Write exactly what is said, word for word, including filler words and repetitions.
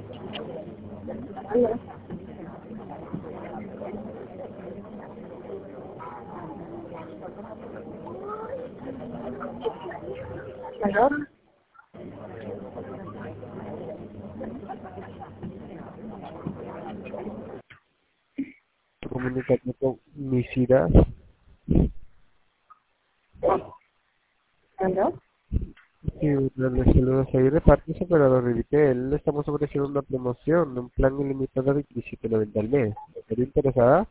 ¿Aló? ¿Aló? Comunicando con Misira. ¿Aló? Sí, le saludos ahí de parte de su operador de Vitel. Le estamos ofreciendo una promoción, un plan ilimitado de diecisiete noventa al mes. ¿Estaría interesada?